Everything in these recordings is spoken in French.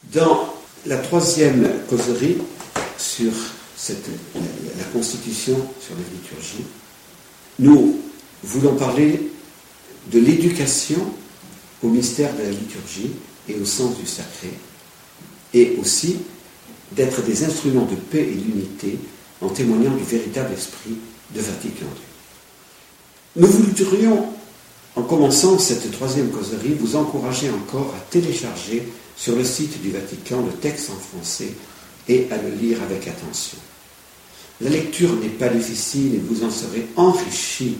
Dans la troisième causerie sur la Constitution sur la liturgie, nous voulons parler de l'éducation au mystère de la liturgie et au sens du sacré, et aussi d'être des instruments de paix et d'unité en témoignant du véritable esprit de Vatican II. Nous voudrions, en commençant cette troisième causerie, vous encourager encore à télécharger sur le site du Vatican le texte en français et à le lire avec attention. La lecture n'est pas difficile et vous en serez enrichis.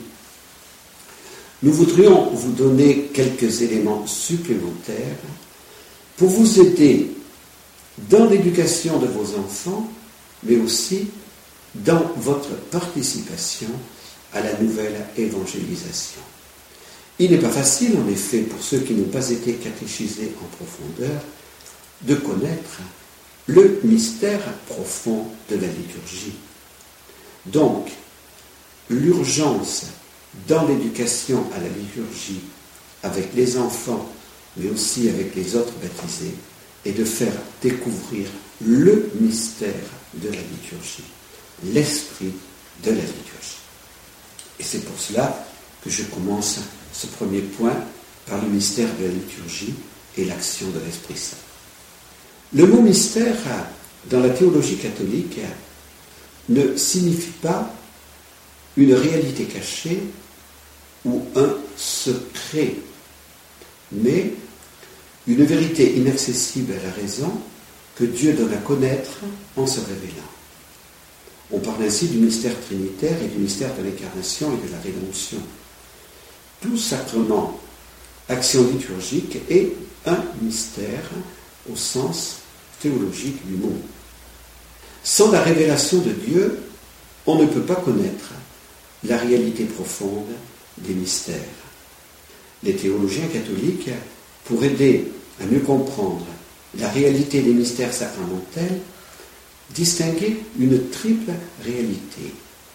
Nous voudrions vous donner quelques éléments supplémentaires pour vous aider dans l'éducation de vos enfants, mais aussi dans votre participation à la nouvelle évangélisation. Il n'est pas facile, en effet, pour ceux qui n'ont pas été catéchisés en profondeur, de connaître le mystère profond de la liturgie. Donc, l'urgence dans l'éducation à la liturgie avec les enfants, mais aussi avec les autres baptisés, est de faire découvrir le mystère de la liturgie, l'esprit de la liturgie. Et c'est pour cela que je commence ce premier point par le mystère de la liturgie et l'action de l'Esprit Saint. Le mot mystère, dans la théologie catholique, ne signifie pas une réalité cachée ou un secret, mais une vérité inaccessible à la raison que Dieu donne à connaître en se révélant. On parle ainsi du mystère trinitaire et du mystère de l'incarnation et de la rédemption. Tout sacrement, action liturgique est un mystère au sens théologique du mot. Sans la révélation de Dieu, on ne peut pas connaître la réalité profonde des mystères. Les théologiens catholiques, pour aider à mieux comprendre la réalité des mystères sacramentels, distinguaient une triple réalité.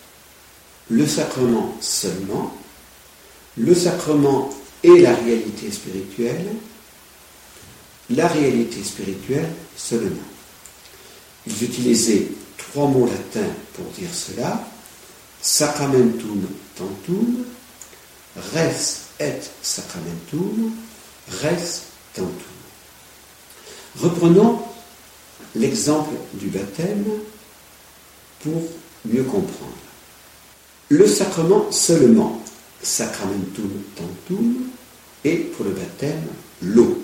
Le sacrement seulement, le sacrement et la réalité spirituelle, la réalité spirituelle seulement. Ils utilisaient 3 mots latins pour dire cela: sacramentum tantum, res et sacramentum, res tantum. Reprenons l'exemple du baptême pour mieux comprendre. Le sacrement seulement, sacramentum tantum, et pour le baptême, l'eau.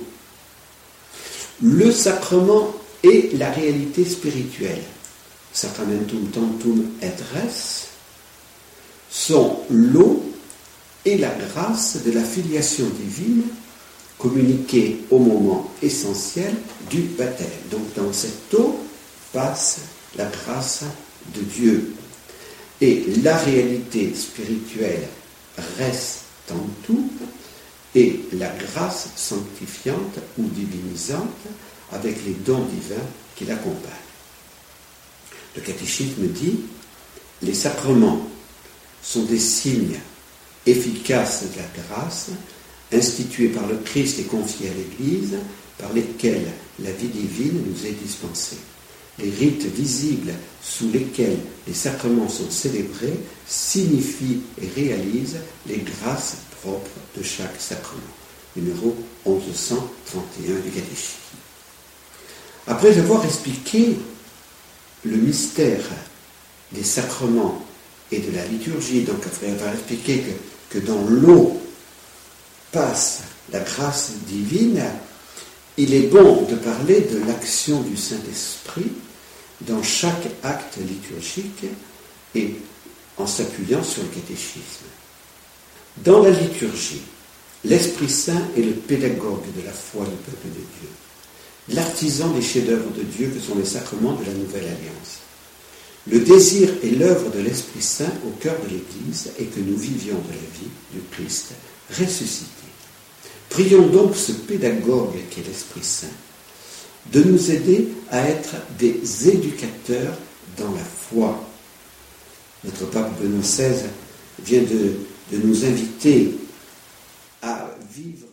Le sacrement est la réalité spirituelle, sacramentum tantum et res, sont l'eau et la grâce de la filiation divine communiquée au moment essentiel du baptême. Donc dans cette eau passe la grâce de Dieu. Et la réalité spirituelle res tantum est la grâce sanctifiante ou divinisante avec les dons divins qui l'accompagnent. Le catéchisme dit: les sacrements sont des signes efficaces de la grâce institués par le Christ et confiés à l'Église, par lesquels la vie divine nous est dispensée. Les rites visibles sous lesquels les sacrements sont célébrés signifient et réalisent les grâces propres de chaque sacrement. Numéro 1131 du catéchisme. Après avoir expliqué le mystère des sacrements et de la liturgie, donc après avoir expliqué que dans l'eau passe la grâce divine, il est bon de parler de l'action du Saint-Esprit dans chaque acte liturgique et en s'appuyant sur le catéchisme. Dans la liturgie, l'Esprit Saint est le pédagogue de la foi du peuple de Dieu, l'artisan des chefs-d'œuvre de Dieu que sont les sacrements de la Nouvelle Alliance. Le désir et l'œuvre de l'Esprit Saint au cœur de l'Église est que nous vivions de la vie du Christ ressuscité. Prions donc ce pédagogue qu'est l'Esprit Saint de nous aider à être des éducateurs dans la foi. Notre pape Benoît XVI vient de nous inviter à vivre